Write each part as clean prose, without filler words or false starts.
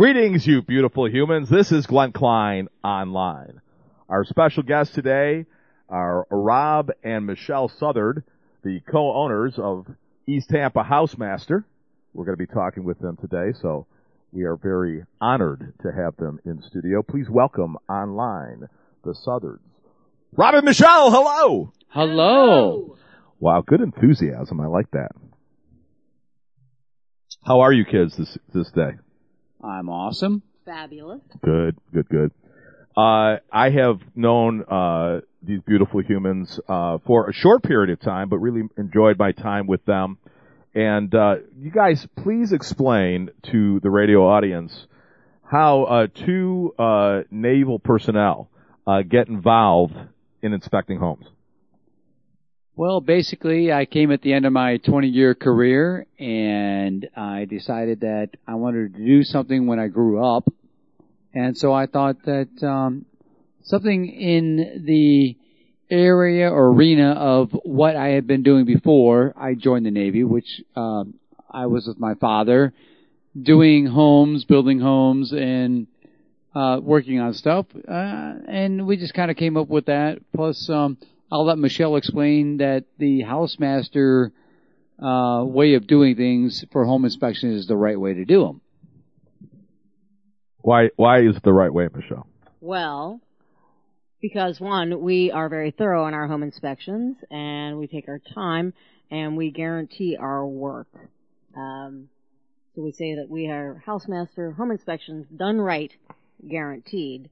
Greetings, you beautiful humans. This is Glenn Klein Online. Our special guests today are Rob and Michelle Southard, the co-owners of East Tampa Housemaster. We're going to be talking with them today, so we are very honored to have them in studio. Please welcome online the Southards. Rob and Michelle, hello! Hello! Wow, good enthusiasm. I like that. How are you kids this day? I'm awesome. Fabulous. Good. I have known these beautiful humans for a short period of time, but really enjoyed my time with them. And you guys, please explain to the radio audience how two naval personnel get involved in inspecting homes. Well, basically, I came at the end of my 20-year career, and I decided that I wanted to do something when I grew up. And so I thought that something in the area or arena of what I had been doing before I joined the Navy, which I was with my father, doing homes, building homes, and working on stuff. And we just kind of came up with that. Plus, I'll let Michelle explain that the Housemaster way of doing things for home inspection is the right way to do them. Why is it the right way, Michelle? Well, because one, we are very thorough in our home inspections, and we take our time, and we guarantee our work. So we say that we are Housemaster home inspections done right, guaranteed.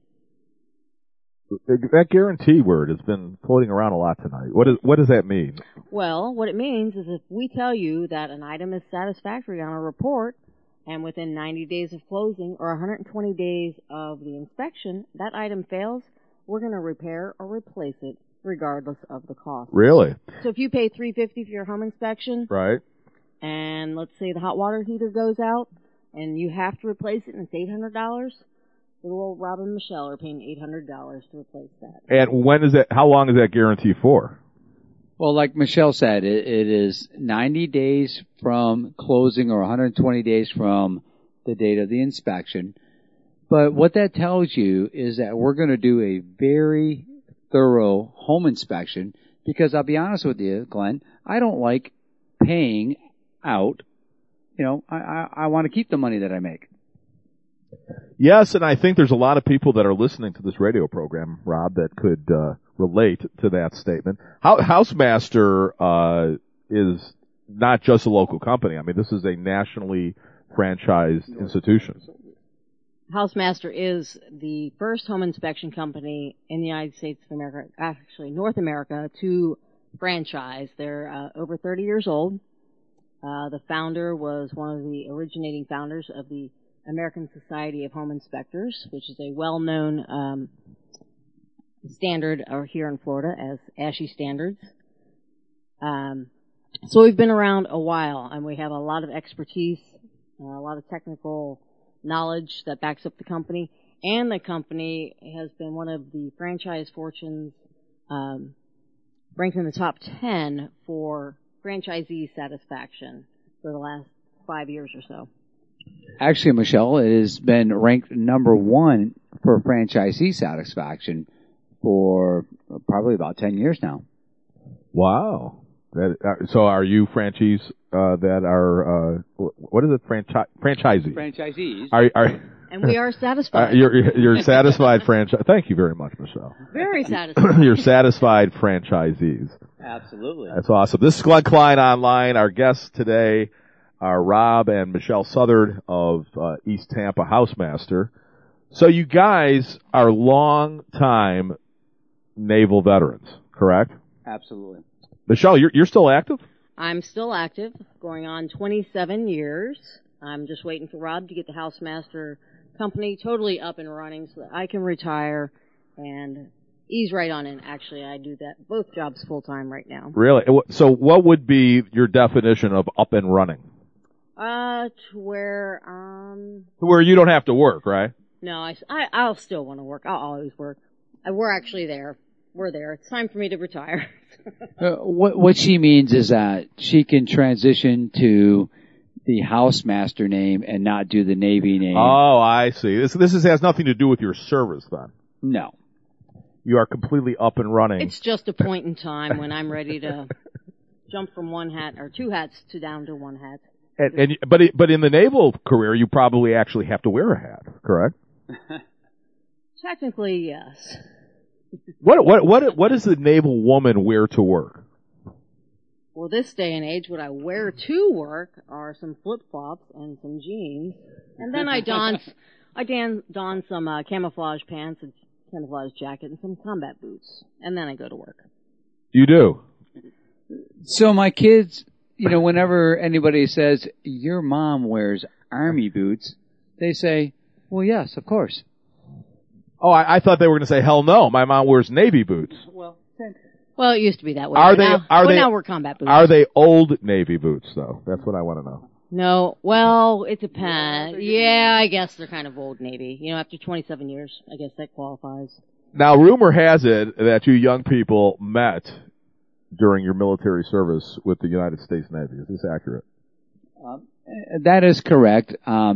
That guarantee word has been floating around a lot tonight. What does that mean? Well, what it means is if we tell you that an item is satisfactory on a report, and within 90 days of closing or 120 days of the inspection, that item fails, we're going to repair or replace it regardless of the cost. Really? So if you pay $350 for your home inspection, right, and let's say the hot water heater goes out, and you have to replace it and it's $800, little old Rob and Michelle are paying $800 to replace that. And when is that? How long is that guarantee for? Well, like Michelle said, it is 90 days from closing or 120 days from the date of the inspection. But what that tells you is that we're going to do a very thorough home inspection because I'll be honest with you, Glenn, I don't like paying out. You know, I want to keep the money that I make. Yes, and I think there's a lot of people that are listening to this radio program, Rob, that could relate to that statement. Housemaster is not just a local company. I mean, this is a nationally franchised institution. Housemaster is the first home inspection company in the United States of America, actually North America, to franchise. They're over 30 years old. The founder was one of the originating founders of the American Society of Home Inspectors, which is a well-known standard here in Florida as ASHI standards. So we've been around a while, and we have a lot of expertise, a lot of technical knowledge that backs up the company. And the company has been one of the franchise fortunes ranked in the top 10 for franchisee satisfaction for the last 5 years or so. Actually, Michelle, it has been ranked number one for franchisee satisfaction for probably about 10 years now. Wow. So are you franchisees that are, what is it, franchisees? Franchisees. And we are satisfied. You're satisfied franchise. Thank you very much, Michelle. Very satisfied. You're satisfied franchisees. Absolutely. That's awesome. This is Glenn Klein Online. Our guests today are Rob and Michelle Southard of East Tampa Housemaster. So you guys are long-time naval veterans, correct? Absolutely. Michelle, you're still active? I'm still active, going on 27 years. I'm just waiting for Rob to get the Housemaster company totally up and running so that I can retire and ease right on in. Actually, I do that both jobs full-time right now. Really? So what would be your definition of up and running? To where you don't have to work, right? No, I'll still want to work. I'll always work. We're actually there. We're there. It's time for me to retire. What she means is that she can transition to the housemaster name and not do the Navy name. Oh, I see. This has nothing to do with your service then. No. You are completely up and running. It's just a point in time when I'm ready to jump from one hat or two hats to down to one hat. But in the naval career, you probably actually have to wear a hat, correct? Technically, yes. What does the naval woman wear to work? Well, this day and age, what I wear to work are some flip-flops and some jeans. And then I don some camouflage pants and camouflage jacket and some combat boots. And then I go to work. You do? So my kids, whenever anybody says, your mom wears army boots, they say, well, yes, of course. Oh, I thought they were going to say, hell no, my mom wears Navy boots. Well, it used to be that way. Now we're combat boots. Are they old Navy boots, though? That's what I want to know. No. Well, it depends. Yeah, I guess they're kind of old Navy. After 27 years, I guess that qualifies. Now, rumor has it that you young people met during your military service with the United States Navy. Is this accurate? That is correct.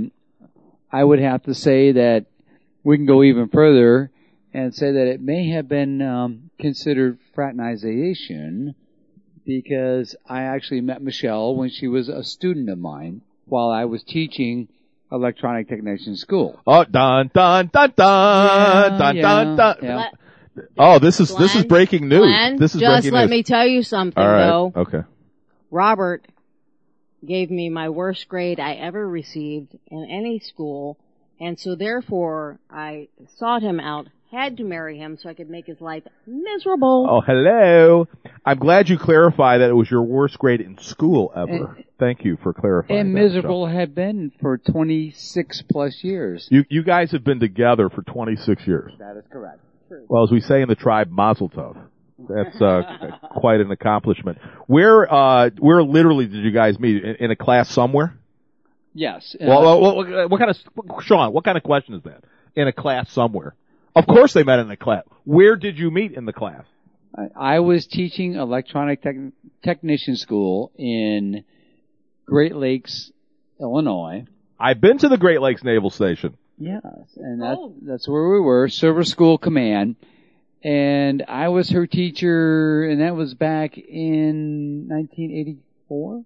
I would have to say that we can go even further and say that it may have been considered fraternization because I actually met Michelle when she was a student of mine while I was teaching electronic technician school. Oh, dun dun dun dun dun dun dun. Yeah. Oh, this is breaking news. Glenn, this is just breaking let news. me tell you something, All right. though. Okay. Robert gave me my worst grade I ever received in any school, and so therefore I sought him out, had to marry him so I could make his life miserable. Oh, hello. I'm glad you clarified that it was your worst grade in school ever. Thank you for clarifying. And that, miserable Michelle. have been for 26 plus years. You guys have been together for 26 years. That is correct. Well, as we say in the tribe, mazel tov. That's quite an accomplishment. Where literally did you guys meet? In a class somewhere? Yes. What kind of question is that? In a class somewhere? Of course they met in a class. Where did you meet in the class? I was teaching electronic technician school in Great Lakes, Illinois. I've been to the Great Lakes Naval Station. Yes, and that's where we were, Service School Command. And I was her teacher, and that was back in 1984?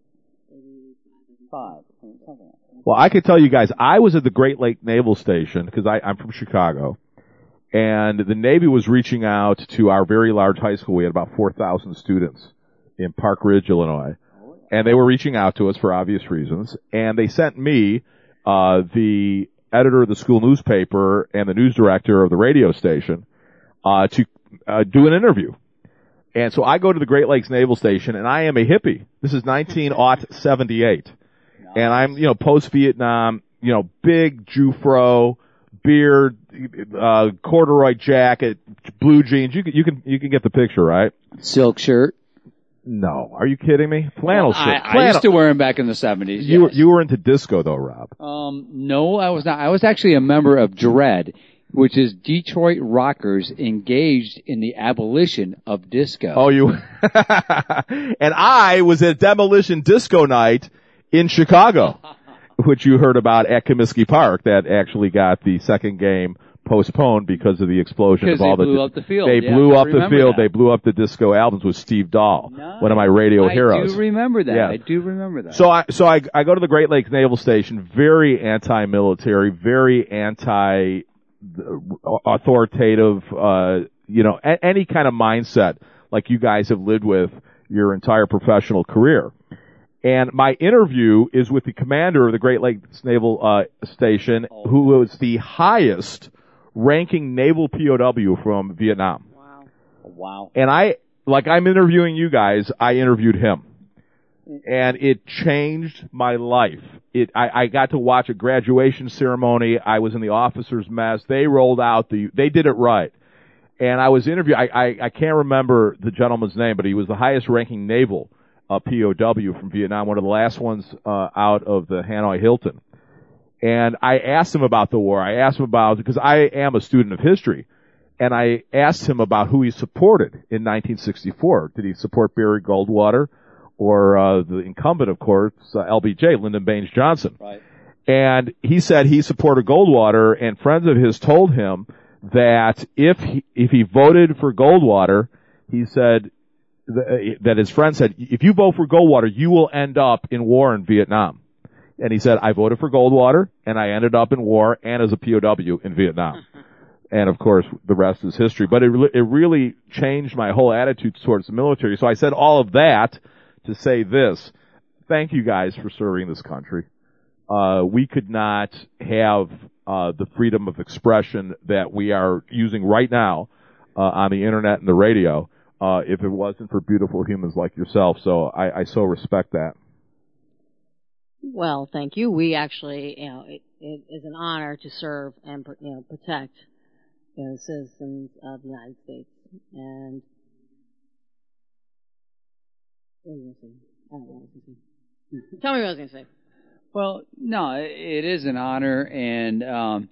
85. Well, I could tell you guys, I was at the Great Lake Naval Station, because I'm from Chicago, and the Navy was reaching out to our very large high school. We had about 4,000 students in Park Ridge, Illinois, and they were reaching out to us for obvious reasons, and they sent me, the editor of the school newspaper and the news director of the radio station, to do an interview. And so I go to the Great Lakes Naval Station, and I am a hippie. This is 1978. And I'm, post-Vietnam, big Jufro, beard, corduroy jacket, blue jeans. You can get the picture, right? Silk shirt. No. Are you kidding me? Flannel shirt. I used to wear them back in the 70s. You were into disco though, Rob. No, I was not. I was actually a member of DREAD, which is Detroit Rockers engaged in the abolition of disco. Oh, you, and I was at Demolition Disco Night in Chicago, which you heard about at Comiskey Park, that actually got the second game postponed because of the explosion of all they blew up the field. They blew up the field. They blew up the disco albums with Steve Dahl, one of my radio heroes. I do remember that. Yeah. I do remember that. So I go to the Great Lakes Naval Station, very anti-military, very anti-authoritative, any kind of mindset like you guys have lived with your entire professional career. And my interview is with the commander of the Great Lakes Naval Station, who was the highest ranking naval POW from Vietnam. Wow. And I'm interviewing you guys, I interviewed him. And it changed my life. I got to watch a graduation ceremony. I was in the officers' mess. They rolled out they did it right. And I was interviewed, I can't remember the gentleman's name, but he was the highest ranking naval POW from Vietnam, one of the last ones out of the Hanoi Hilton. And I asked him about the war. I asked him because I am a student of history, and I asked him about who he supported in 1964. Did he support Barry Goldwater, or the incumbent, of course, LBJ, Lyndon Baines Johnson. Right. And he said he supported Goldwater, and friends of his told him that if he voted for Goldwater, he said that his friend said, if you vote for Goldwater, you will end up in war in Vietnam. And he said, I voted for Goldwater, and I ended up in war and as a POW in Vietnam. And of course, the rest is history. But it really changed my whole attitude towards the military. So I said all of that to say this. Thank you guys for serving this country. We could not have the freedom of expression that we are using right now on the internet and the radio if it wasn't for beautiful humans like yourself. So I so respect that. Well, thank you. We actually, it is an honor to serve and, protect, the citizens of the United States. And what was I going to say? I don't know what I was going to say. Tell me what I was going to say. Well, no, it is an honor, and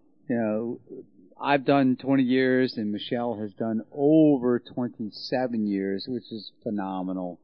I've done 20 years, and Michelle has done over 27 years, which is phenomenal.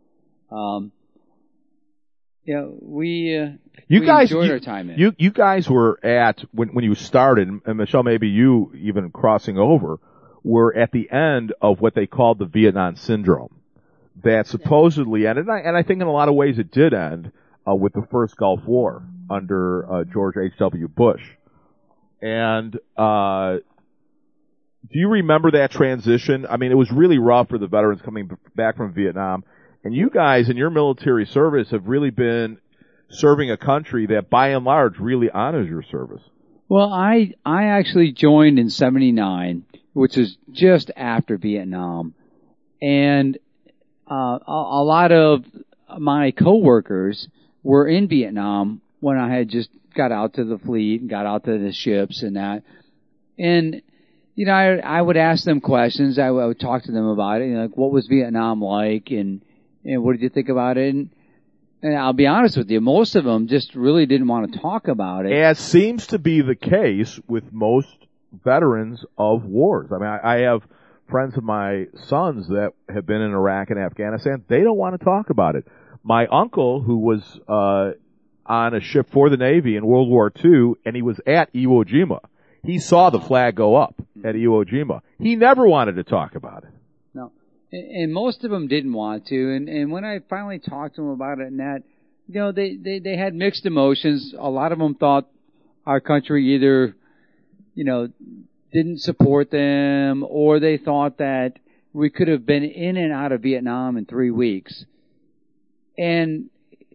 We enjoyed our time in. You guys were at, when you started, and Michelle, maybe you even crossing over, were at the end of what they called the Vietnam Syndrome. That supposedly ended, and I think in a lot of ways it did end, with the first Gulf War under George H.W. Bush. And do you remember that transition? I mean, it was really rough for the veterans coming back from Vietnam. And you guys in your military service have really been serving a country that, by and large, really honors your service. Well, I actually joined in '79, which is just after Vietnam. And a lot of my coworkers were in Vietnam when I had just got out to the fleet and got out to the ships and that. And, I would ask them questions. I would talk to them about it. Like, what was Vietnam like? And what did you think about it? And I'll be honest with you, most of them just really didn't want to talk about it. As seems to be the case with most veterans of wars. I mean, I have friends of my sons that have been in Iraq and Afghanistan. They don't want to talk about it. My uncle, who was on a ship for the Navy in World War II, and he was at Iwo Jima. He saw the flag go up at Iwo Jima. He never wanted to talk about it. No. And most of them didn't want to. And when I finally talked to them about it and that, they had mixed emotions. A lot of them thought our country either, didn't support them, or they thought that we could have been in and out of Vietnam in 3 weeks. And,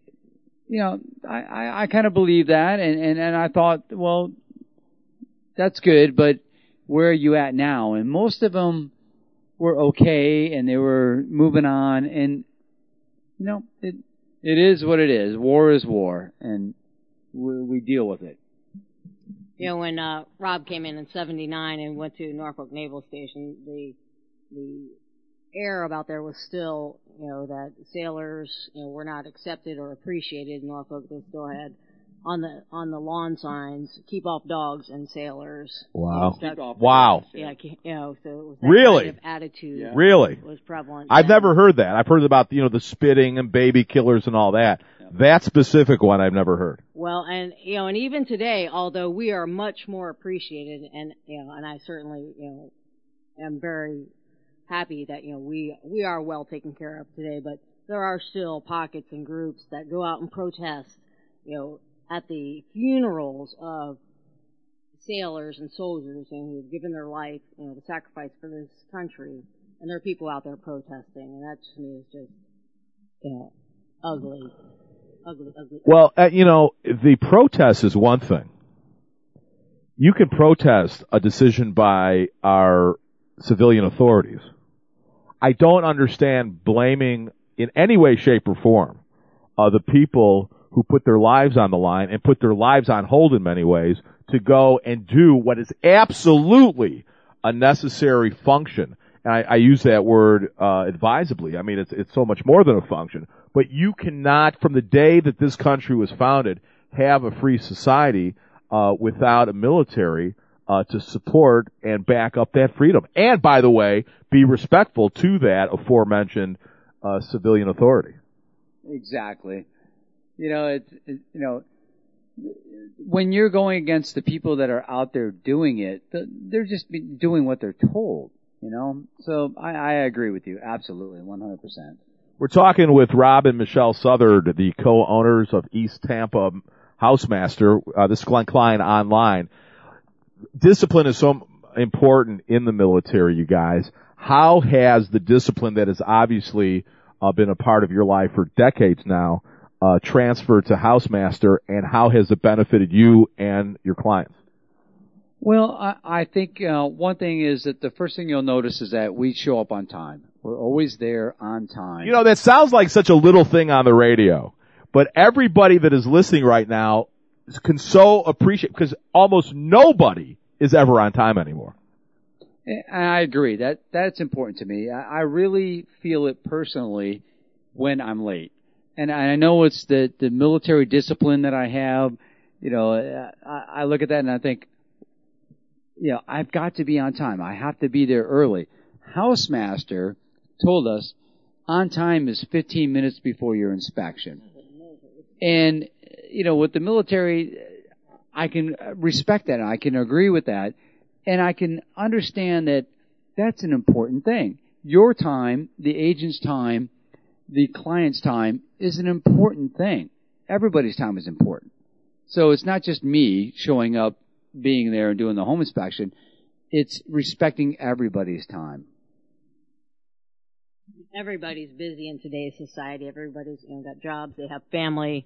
I kind of believe that, and I thought, well, that's good, but where are you at now? And most of them were okay, and they were moving on, and, it is what it is. War is war, and we deal with it. When Rob came in '79 and went to Norfolk Naval Station, the air about there was still, that sailors, were not accepted or appreciated in Norfolk. They still had on the lawn signs, "Keep off dogs and sailors." Wow! Wow! Yeah, so it was that really kind of attitude. Really was prevalent. I've never heard that. I've heard about the spitting and baby killers and all that. Yeah. That specific one I've never heard. Well, and and even today, although we are much more appreciated, and and I certainly am very happy that we are well taken care of today, but there are still pockets and groups that go out and protest at the funerals of sailors and soldiers who have given their life to sacrifice for this country, and there are people out there protesting, and that to me is just ugly. Well, the protest is one thing. You can protest a decision by our civilian authorities. I don't understand blaming in any way, shape, or form the people who put their lives on the line and put their lives on hold in many ways to go and do what is absolutely a necessary function. And I use that word advisedly. I mean, it's so much more than a function. But you cannot, from the day that this country was founded, have a free society without a military to support and back up that freedom. And, by the way, be respectful to that aforementioned civilian authority. Exactly. When you're going against the people that are out there doing it, they're just doing what they're told, So I agree with you. Absolutely. 100%. We're talking with Rob and Michelle Southard, the co-owners of East Tampa Housemaster. This is Glenn Klein Online. Discipline is so important in the military, you guys. How has the discipline that has obviously been a part of your life for decades now transferred to Housemaster, and how has it benefited you and your clients? Well, I think one thing is that the first thing you'll notice is that we show up on time. We're always there on time. That sounds like such a little thing on the radio, but everybody that is listening right now can so appreciate, because almost nobody is ever on time anymore. And I agree. That's important to me. I really feel it personally when I'm late. And I know it's the military discipline that I have. I look at that and I think, I've got to be on time. I have to be there early. Housemaster told us on time is 15 minutes before your inspection. And, with the military, I can respect that. I can agree with that. And I can understand that that's an important thing. Your time, the agent's time, the client's time is an important thing. Everybody's time is important. So it's not just me showing up, being there and doing the home inspection. It's respecting everybody's time. Everybody's busy in today's society. Everybody's got jobs. They have family.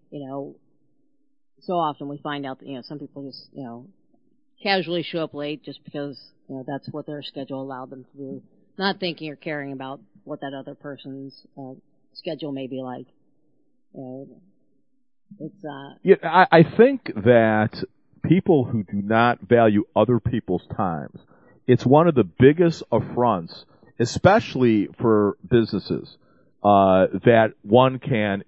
So often we find out that some people just casually show up late just because that's what their schedule allowed them to do, not thinking or caring about what that other person's schedule may be like. I think that people who do not value other people's times, it's one of the biggest affronts, especially for businesses, that one can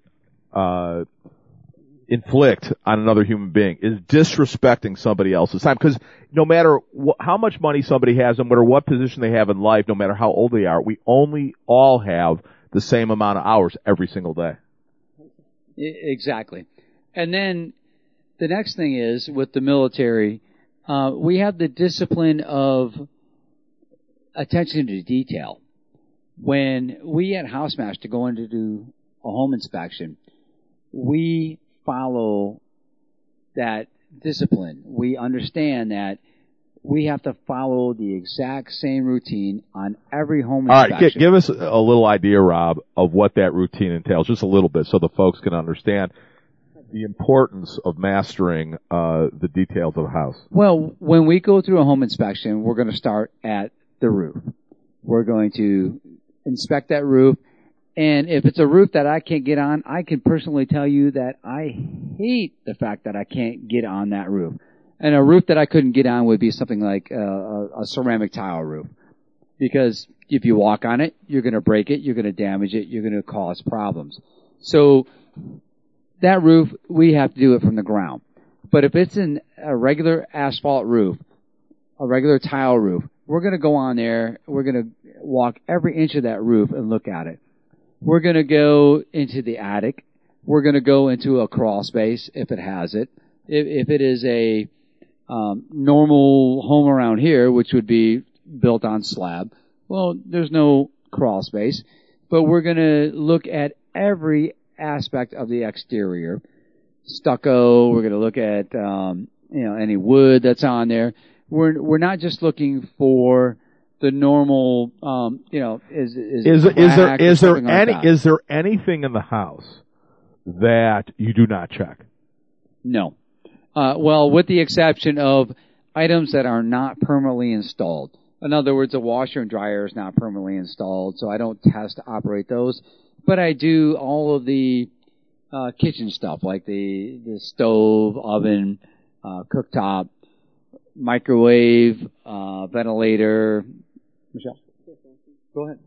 inflict on another human being, is disrespecting somebody else's time. Because no matter how much money somebody has, no matter what position they have in life, no matter how old they are, we only all have the same amount of hours every single day. Exactly. And then the next thing is, with the military, we have the discipline of attention to detail. When we at Housemaster go in to do a home inspection, we follow that discipline. We understand that we have to follow the exact same routine on every home inspection. All right, give us a little idea, Rob, of what that routine entails, just a little bit, so the folks can understand the importance of mastering the details of a house. Well, when we go through a home inspection, we're going to start at the roof. We're going to inspect that roof. And if it's a roof that I can't get on, I can personally tell you that I hate the fact that I can't get on that roof. And a roof that I couldn't get on would be something like a ceramic tile roof. Because if you walk on it, you're going to break it, you're going to damage it, you're going to cause problems. So that roof, we have to do it from the ground. But if it's a regular asphalt roof, a regular tile roof, we're going to go on there, we're going to walk every inch of that roof and look at it. We're going to go into the attic. We're going to go into a crawl space if it has it. If it is a normal home around here, which would be built on slab, well, there's no crawl space. But we're going to look at every aspect of the exterior. Stucco, we're going to look at any wood that's on there. We're not just looking for the normal, is there anything in the house that you do not check? No. Well, with the exception of items that are not permanently installed. In other words, a washer and dryer is not permanently installed, so I don't test to operate those. But I do all of the kitchen stuff, like the stove, oven, cooktop, microwave, ventilator. Michelle, go ahead.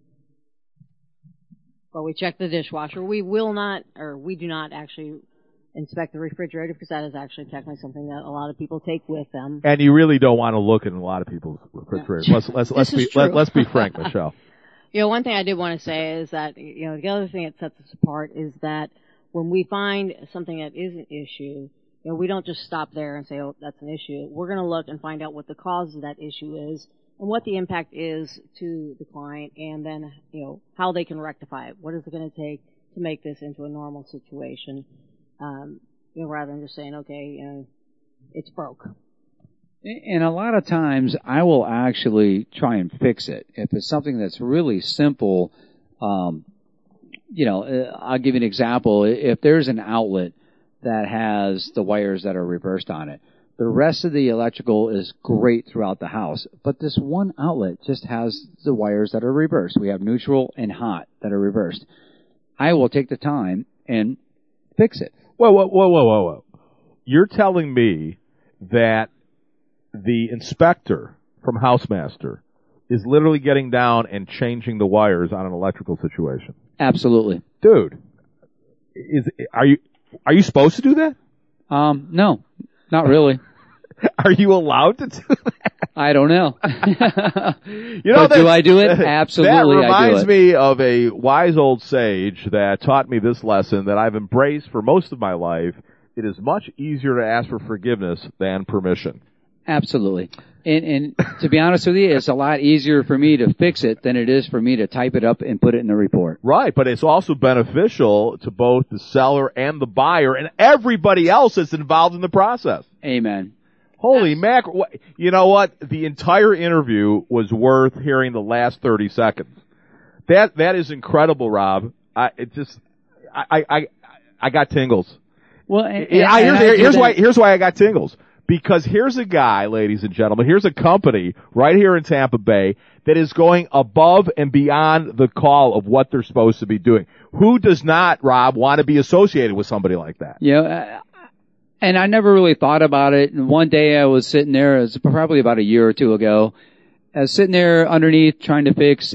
Well, we check the dishwasher. We do not actually inspect the refrigerator, because that is actually technically something that a lot of people take with them. And you really don't want to look in a lot of people's refrigerators. Let's be frank, Michelle. One thing I did want to say is that, the other thing that sets us apart is that when we find something that is an issue, we don't just stop there and say, oh, that's an issue. We're going to look and find out what the cause of that issue is and what the impact is to the client, and then, how they can rectify it. What is it going to take to make this into a normal situation, rather than just saying, okay, it's broke. And a lot of times I will actually try and fix it. If it's something that's really simple, I'll give you an example. If there's an outlet that has the wires that are reversed on it, the rest of the electrical is great throughout the house, but this one outlet just has the wires that are reversed. We have neutral and hot that are reversed. I will take the time and fix it. Whoa. You're telling me that the inspector from Housemaster is literally getting down and changing the wires on an electrical situation? Absolutely. Dude, are you supposed to do that? No, not really. Are you allowed to do that? I don't know. But do I do it? Absolutely, that reminds I do it. me of a wise old sage that taught me this lesson that I've embraced for most of my life. It is much easier to ask for forgiveness than permission. Absolutely. And to be honest with you, it's a lot easier for me to fix it than it is for me to type it up and put it in the report. Right, but it's also beneficial to both the seller and the buyer and everybody else that's involved in the process. Amen. Holy mac! You know what? The entire interview was worth hearing the last 30 seconds. That is incredible, Rob. I got tingles. Well, here's why I got tingles. Because here's a guy, ladies and gentlemen, here's a company right here in Tampa Bay that is going above and beyond the call of what they're supposed to be doing. Who does not, Rob, want to be associated with somebody like that? And I never really thought about it. And one day I was sitting there, it was probably about a year or two ago. I was sitting there underneath trying to fix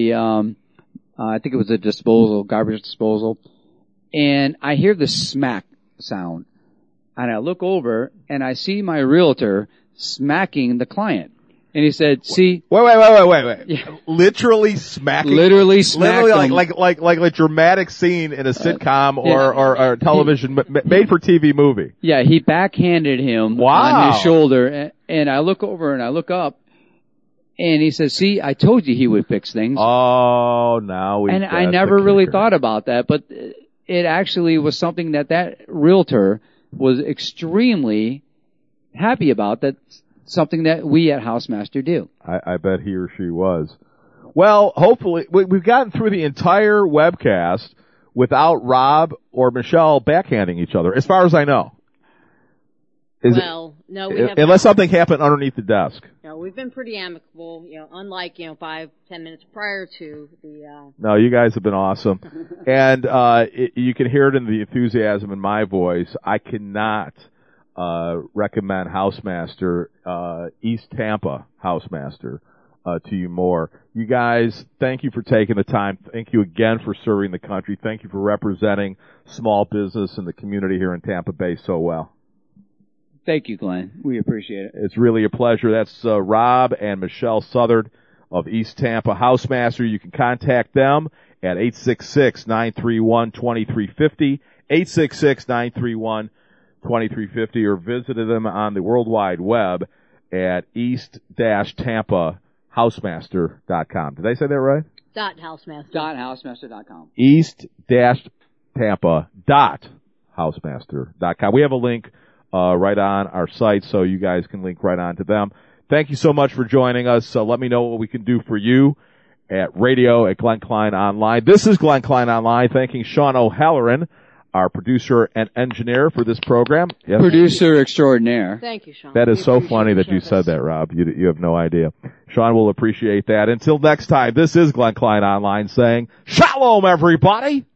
I think it was a garbage disposal. And I hear the smack sound. And I look over and I see my realtor smacking the client. And he said, see. Wait. Yeah. Literally smacking? Literally smacked him. Like a dramatic scene in a sitcom or a television made for TV movie. Yeah, he backhanded him on his shoulder. And I look over and I look up. And he says, see, I told you he would fix things. Oh, now And I never really thought about that, but it actually was something that realtor was extremely happy about. That's something that we at Housemaster do. I bet he or she was. Well, hopefully, we've gotten through the entire webcast without Rob or Michelle backhanding each other, as far as I know. No, we haven't. Unless something happened underneath the desk. No, we've been pretty amicable, unlike, 5-10 minutes prior to the, No, you guys have been awesome. And, you can hear it in the enthusiasm in my voice. I cannot, recommend Housemaster, East Tampa Housemaster, to you more. You guys, thank you for taking the time. Thank you again for serving the country. Thank you for representing small business and the community here in Tampa Bay so well. Thank you, Glenn. We appreciate it. It's really a pleasure. That's Rob and Michelle Southard of East Tampa Housemaster. You can contact them at 866-931-2350, 866-931-2350, or visit them on the World Wide Web at east-tampa-housemaster.com. Did I say that right? .housemaster.com. east-tampa.housemaster.com. We have a link right on our site, so you guys can link right on to them. Thank you so much for joining us. Let me know what we can do for you at radio@Glenn Klein Online. This is Glenn Klein Online, thanking Sean O'Halloran, our producer and engineer for this program. Yes. Producer extraordinaire. Thank you, Sean. That is so funny that you said that, Rob. You have no idea. Sean will appreciate that. Until next time, this is Glenn Klein Online saying, Shalom, everybody!